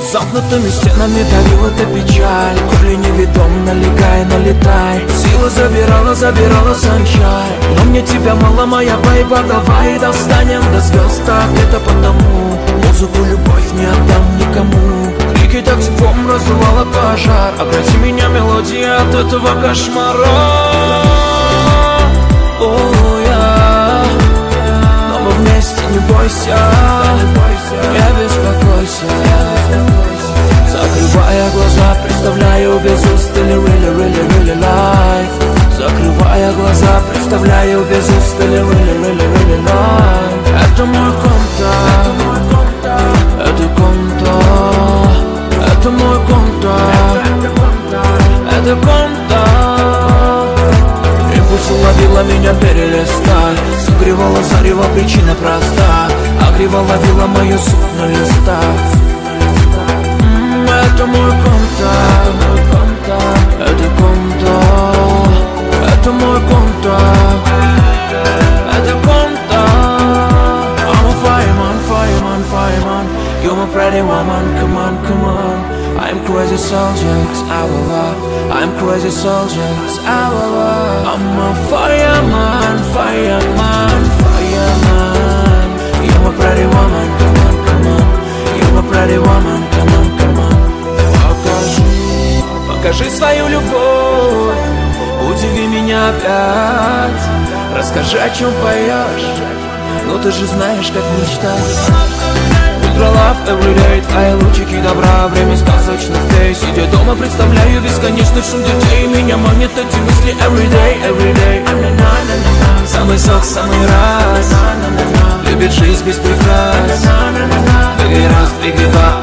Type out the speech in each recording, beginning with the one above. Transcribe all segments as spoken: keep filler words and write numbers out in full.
Замкнутыми стенами давила эта печаль. Корли неведом, налегай, налетай. Сила забирала, забирала санчай. Но мне тебя мало, моя байба, давай достанем до звезд. Так это потому, музыку, любовь не отдам никому. Крики таксифом раздувала пожар. Обрати меня, мелодия от этого кошмара. О, я. Но мы вместе, не бойся, не беспокойся. Закрывая глаза, представляю без устали really, really, really life. Закрывая глаза, представляю без устали really, really, really life. Это мой контакт, это контакт, это мой контакт, это контакт. Импульс уловила меня, перелистай. Согревала зарево, причина проста. Огревала, вила мою суть на листах. Это мой контакт, мой контакт, это контакт, это мой контакт, это контакт. I'm a fireman, fireman, fireman. You're my pretty woman, come on, come on. I'm crazy soldier, it's our love. I'm crazy soldier, it's our love. I'm a fireman, fireman, fireman. You're my pretty woman, come on, come on. You're my pretty woman, come on, come on. Покажи свою любовь, удиви меня опять. Расскажи, о чем поешь, но ты же знаешь, как мечтать. Утро love everyday, твои лучики добра, время сказочных дней. Сидя дома, представляю бесконечный шум детей. Меня манят эти мысли everyday, everyday. Самый сок, самый раз, любит жизнь без прикрас. Двигай раз, двигай два.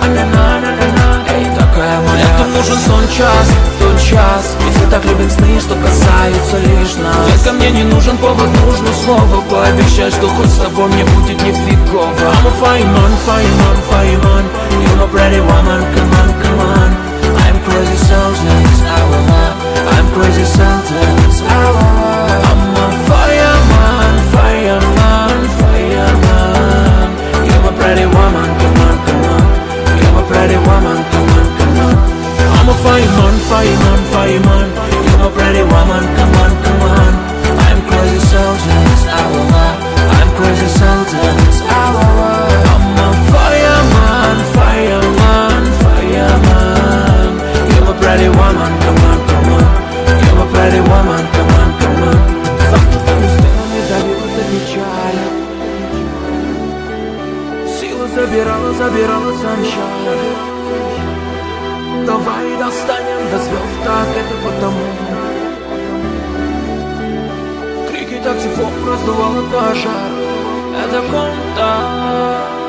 Мне нужен сон час, тот час. Ведь мы так любим сны, что касаются лишь нас. Детка, мне не нужен повод, нужно слово. Пообещай, что хоть с тобой мне будет не фигово. I'm a fireman, fireman, fireman. You're my pretty woman, come on, come on. I'm crazy soldier, it's our love. I'm crazy soldier, it's our love. I'm a fireman, fireman, fireman. You're my pretty woman, come on, come on. You're my pretty woman, come on, come on. I'm a fireman, fireman, fireman. You're my pretty woman, come on, come on. I'm crazy soldier, it's our love. I'm crazy soldier, it's our love. I'm a fireman, fireman, fireman. You're my pretty woman, come on, come on. You're my pretty woman, come on, come on. Замкнутыми стенами давила эта печаль. Сила забирала, забирала sunshine. Давай достанем до звезд, так это потому. Крики таксифон раздувало пожар. Это контакт.